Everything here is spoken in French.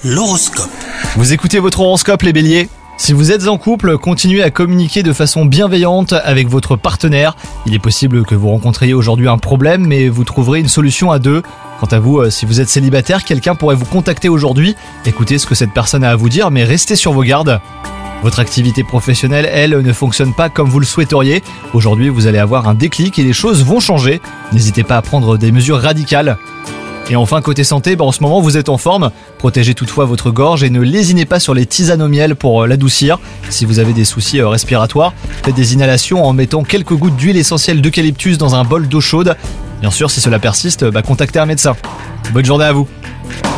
L'horoscope. Vous écoutez votre horoscope les béliers ? Si vous êtes en couple, continuez à communiquer de façon bienveillante avec votre partenaire. Il est possible que vous rencontriez aujourd'hui un problème, mais vous trouverez une solution à deux. Quant à vous, si vous êtes célibataire, quelqu'un pourrait vous contacter aujourd'hui. Écoutez ce que cette personne a à vous dire, mais restez sur vos gardes. Votre activité professionnelle, elle, ne fonctionne pas comme vous le souhaiteriez. Aujourd'hui, vous allez avoir un déclic et les choses vont changer. N'hésitez pas à prendre des mesures radicales. Et enfin, côté santé, en ce moment vous êtes en forme. Protégez toutefois votre gorge et ne lésinez pas sur les tisanes au miel pour l'adoucir. Si vous avez des soucis respiratoires, faites des inhalations en mettant quelques gouttes d'huile essentielle d'eucalyptus dans un bol d'eau chaude. Bien sûr, si cela persiste, contactez un médecin. Bonne journée à vous.